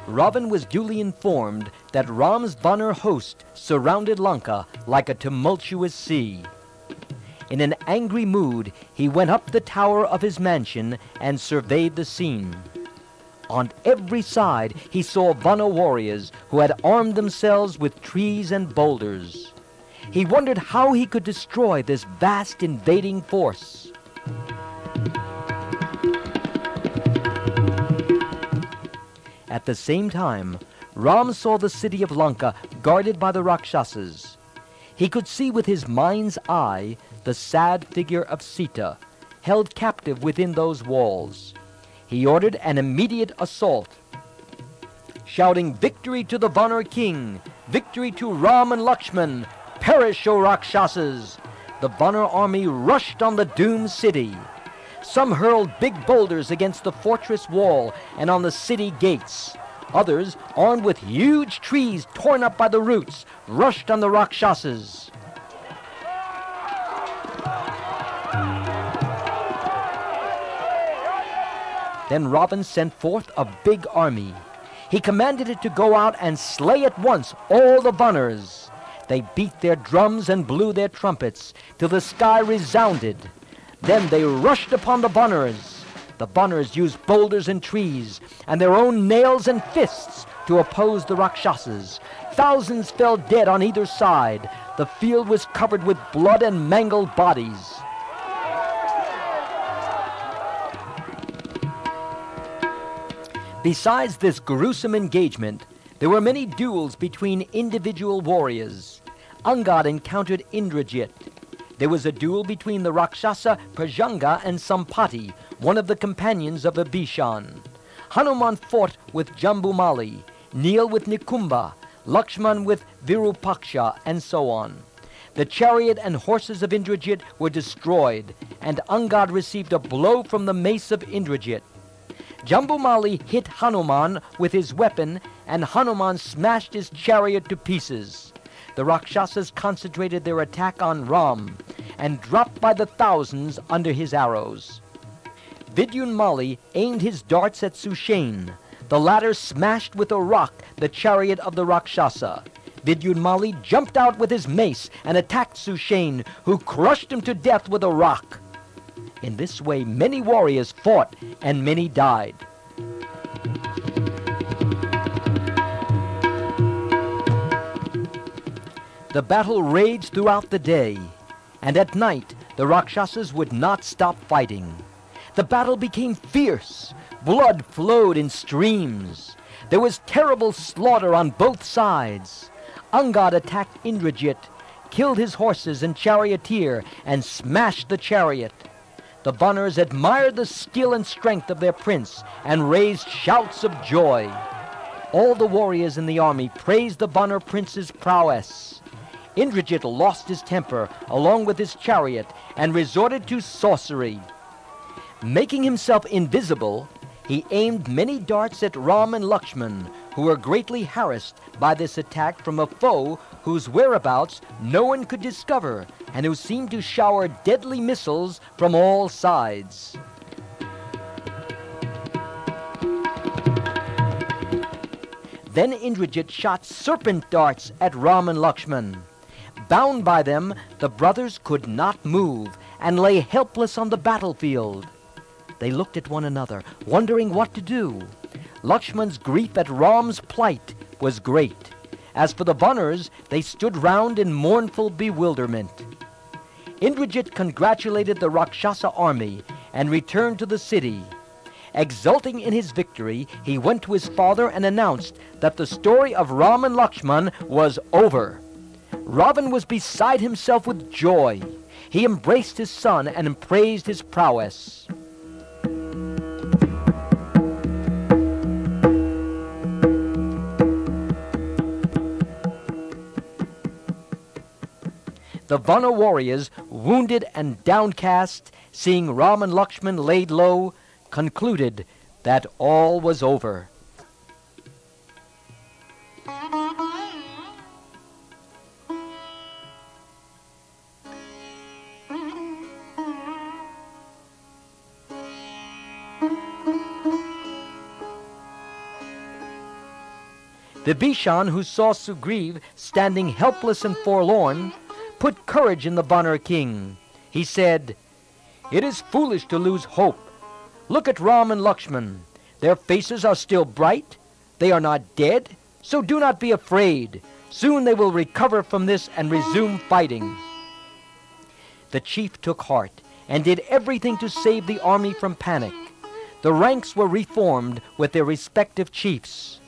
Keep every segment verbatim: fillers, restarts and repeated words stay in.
Ravan was duly informed that Ram's Vanar host surrounded Lanka like a tumultuous sea. In an angry mood, he went up the tower of his mansion and surveyed the scene. On every side he saw Vana warriors who had armed themselves with trees and boulders. He wondered how he could destroy this vast invading force. At the same time, Ram saw the city of Lanka guarded by the Rakshasas. He could see with his mind's eye the sad figure of Sita, held captive within those walls. He ordered an immediate assault, shouting, "Victory to the Vanar king! Victory to Ram and Lakshman! Perish, O Rakshasas!" The Vanar army rushed on the doomed city. Some hurled big boulders against the fortress wall and on the city gates. Others, armed with huge trees torn up by the roots, rushed on the Rakshasas. Then Ravan sent forth a big army. He commanded it to go out and slay at once all the Vanars. They beat their drums and blew their trumpets till the sky resounded. Then they rushed upon the Vanars. The Vanars used boulders and trees and their own nails and fists to oppose the Rakshasas. Thousands fell dead on either side. The field was covered with blood and mangled bodies. Besides this gruesome engagement, there were many duels between individual warriors. Angad encountered Indrajit. There was a duel between the Rakshasa Prajanga and Sampati, one of the companions of Vibhishan. Hanuman fought with Jambumali, Neel with Nikumba, Lakshman with Virupaksha, and so on. The chariot and horses of Indrajit were destroyed, and Angad received a blow from the mace of Indrajit. Jambumali hit Hanuman with his weapon, and Hanuman smashed his chariot to pieces. The Rakshasas concentrated their attack on Ram and dropped by the thousands under his arrows. Vidyunmali aimed his darts at Sushain. The latter smashed with a rock the chariot of the Rakshasa. Vidyunmali jumped out with his mace and attacked Sushain, who crushed him to death with a rock. In this way, many warriors fought and many died. The battle raged throughout the day, and at night the Rakshasas would not stop fighting. The battle became fierce. Blood flowed in streams. There was terrible slaughter on both sides. Angad attacked Indrajit, killed his horses and charioteer, and smashed the chariot. The Vanars admired the skill and strength of their prince and raised shouts of joy. All the warriors in the army praised the Vanar prince's prowess. Indrajit lost his temper along with his chariot and resorted to sorcery. Making himself invisible, he aimed many darts at Ram and Lakshman, who were greatly harassed by this attack from a foe whose whereabouts no one could discover and who seemed to shower deadly missiles from all sides. Then Indrajit shot serpent darts at Ram and Lakshman. Bound by them, the brothers could not move and lay helpless on the battlefield. They looked at one another, wondering what to do. Lakshman's grief at Ram's plight was great. As for the Vanars, they stood round in mournful bewilderment. Indrajit congratulated the Rakshasa army and returned to the city. Exulting in his victory, he went to his father and announced that the story of Ram and Lakshman was over. Ravan was beside himself with joy. He embraced his son and praised his prowess. The Vana warriors, wounded and downcast, seeing Ram and Lakshman laid low, concluded that all was over. Vibhishan, who saw Sugriv standing helpless and forlorn, put courage in the Vanir king. He said, "It is foolish to lose hope. Look at Ram and Lakshman. Their faces are still bright. They are not dead, so do not be afraid. Soon they will recover from this and resume fighting." The chief took heart and did everything to save the army from panic. The ranks were reformed with their respective chiefs.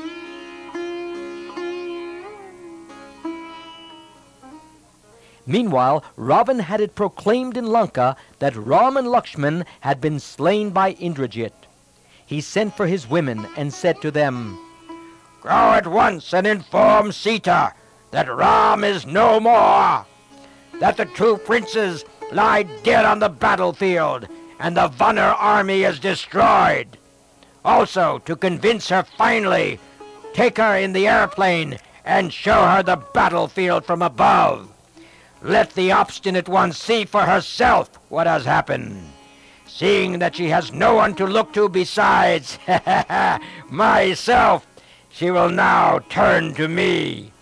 Meanwhile, Ravan had it proclaimed in Lanka that Ram and Lakshman had been slain by Indrajit. He sent for his women and said to them, "Go at once and inform Sita that Ram is no more, that the two princes lie dead on the battlefield, and the Vanir army is destroyed. Also, to convince her finally, take her in the airplane and show her the battlefield from above. Let the obstinate one see for herself what has happened, seeing that she has no one to look to besides myself. She will now turn to me."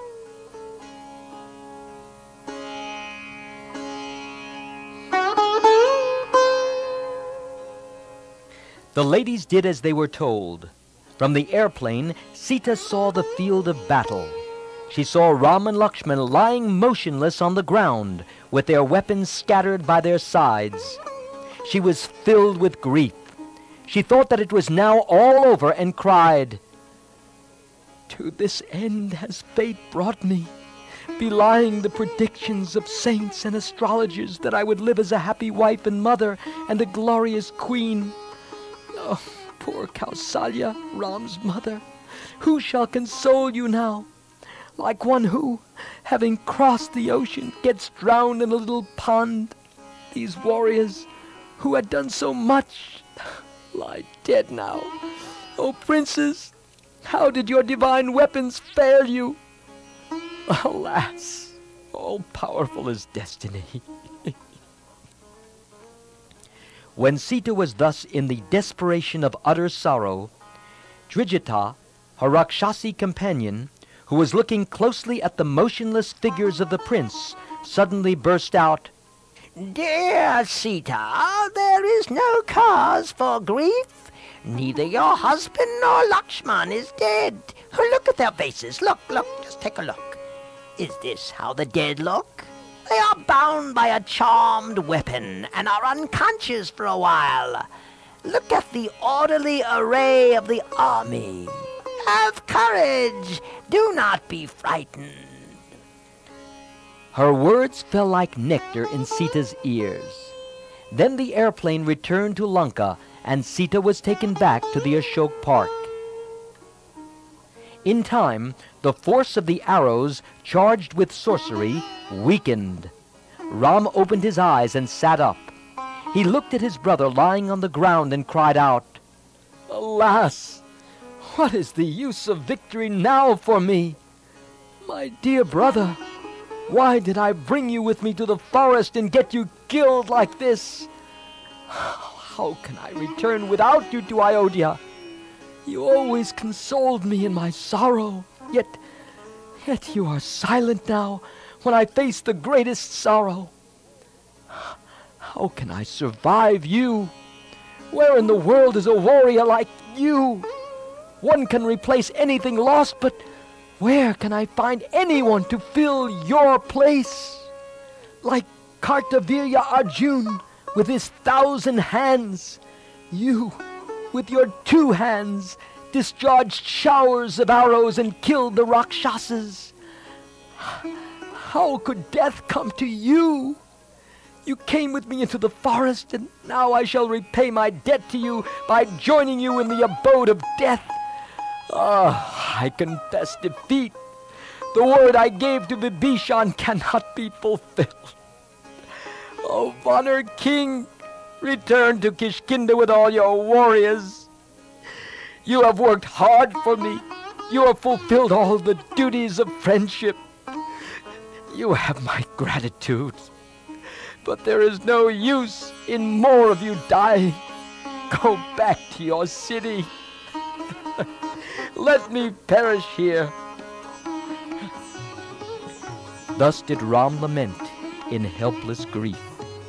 The ladies did as they were told. From the airplane, Sita saw the field of battle. She saw Ram and Lakshman lying motionless on the ground, with their weapons scattered by their sides. She was filled with grief. She thought that it was now all over and cried, "To this end has fate brought me, belying the predictions of saints and astrologers that I would live as a happy wife and mother and a glorious queen. Oh, poor Kausalya, Ram's mother, who shall console you now? Like one who, having crossed the ocean, gets drowned in a little pond. These warriors, who had done so much, lie dead now. O princes, how did your divine weapons fail you? Alas, all powerful is destiny." When Sita was thus in the desperation of utter sorrow, Drijita, her Rakshasi companion, who was looking closely at the motionless figures of the prince, suddenly burst out, "Dear Sita, there is no cause for grief. Neither your husband nor Lakshman is dead. Look at their faces. Look, look, just take a look. Is this how the dead look? They are bound by a charmed weapon and are unconscious for a while. Look at the orderly array of the army. Have courage. Do not be frightened." Her words fell like nectar in Sita's ears. Then the airplane returned to Lanka, and Sita was taken back to the Ashok Park. In time, the force of the arrows charged with sorcery weakened. Ram opened his eyes and sat up. He looked at his brother lying on the ground and cried out, "Alas! What is the use of victory now for me? My dear brother, why did I bring you with me to the forest and get you killed like this? How can I return without you to Ayodhya? You always consoled me in my sorrow, yet, yet you are silent now when I face the greatest sorrow. How can I survive you? Where in the world is a warrior like you? One can replace anything lost, but where can I find anyone to fill your place? Like Kartavirya Arjun with his thousand hands, you, with your two hands, discharged showers of arrows and killed the Rakshasas. How could death come to you? You came with me into the forest, and now I shall repay my debt to you by joining you in the abode of death. Ah, I confess defeat. The word I gave to Vibhishan cannot be fulfilled. O Vanir king, return to Kishkinda with all your warriors. You have worked hard for me. You have fulfilled all the duties of friendship. You have my gratitude. But there is no use in more of you dying. Go back to your city. Let me perish here." Thus did Ram lament in helpless grief.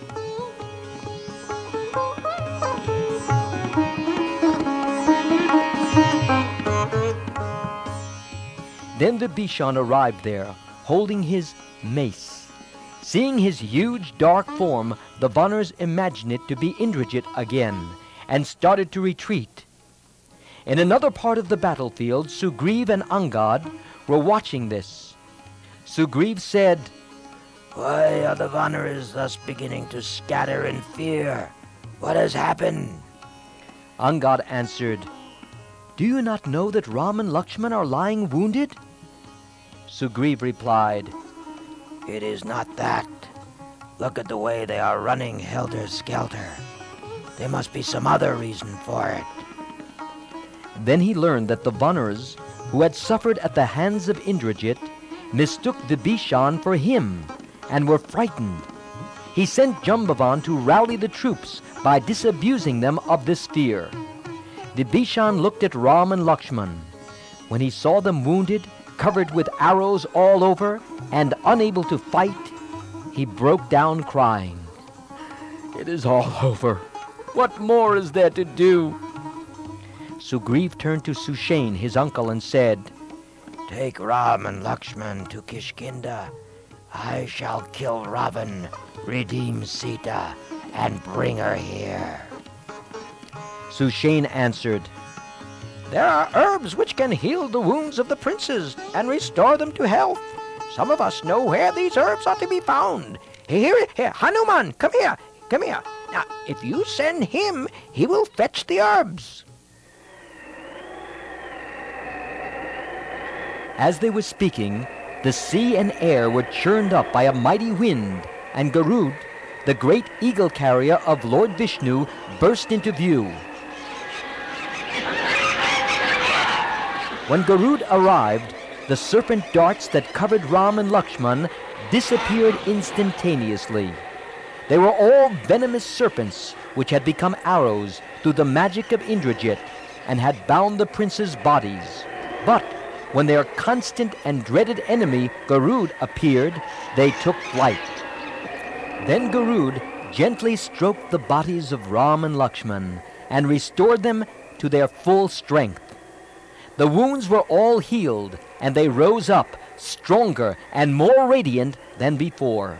Then Vibhishan arrived there, holding his mace. Seeing his huge dark form, the Vanars imagined it to be Indrajit again, and started to retreat. In another part of the battlefield, Sugriv and Angad were watching this. Sugriv said, "Why are the Vanars thus beginning to scatter in fear? What has happened?" Angad answered, "Do you not know that Ram and Lakshman are lying wounded?" Sugriv replied, "It is not that. Look at the way they are running helter-skelter. There must be some other reason for it." Then he learned that the Vanars, who had suffered at the hands of Indrajit, mistook Vibhishan for him and were frightened. He sent Jambavan to rally the troops by disabusing them of this fear. Vibhishan looked at Ram and Lakshman. When he saw them wounded, covered with arrows all over, and unable to fight, he broke down crying. "It is all over. What more is there to do?" Sugriv turned to Sushane, his uncle, and said, "Take Ram and Lakshman to Kishkinda. I shall kill Ravan, redeem Sita, and bring her here." Sushane answered, "There are herbs which can heal the wounds of the princes and restore them to health. Some of us know where these herbs are to be found. Here, here, Hanuman, come here, come here. Now, if you send him, he will fetch the herbs." As they were speaking, the sea and air were churned up by a mighty wind, and Garud, the great eagle carrier of Lord Vishnu, burst into view. When Garud arrived, the serpent darts that covered Ram and Lakshman disappeared instantaneously. They were all venomous serpents which had become arrows through the magic of Indrajit and had bound the princes' bodies. But when their constant and dreaded enemy, Garud, appeared, they took flight. Then Garud gently stroked the bodies of Ram and Lakshman and restored them to their full strength. The wounds were all healed, and they rose up, stronger and more radiant than before.